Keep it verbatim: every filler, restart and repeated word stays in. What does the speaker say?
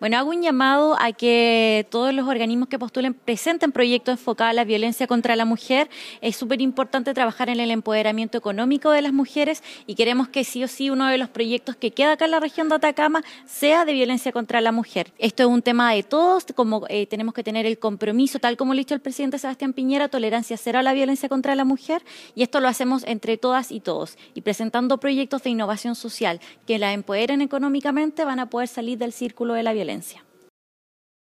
Bueno, hago un llamado a que todos los organismos que postulen presenten proyectos enfocados a la violencia contra la mujer. Es súper importante trabajar en el empoderamiento económico de las mujeres y queremos que sí o sí uno de los proyectos que queda acá en la región de Atacama sea de violencia contra la mujer. Esto es un tema de todos, como eh, tenemos que tener el compromiso, tal como lo ha dicho el presidente Sebastián Piñera, tolerancia cero a la violencia contra la mujer, y esto lo hacemos entre todas y todos. Y presentando proyectos de innovación social que la empoderen económicamente, van a poder salir del círculo de la violencia.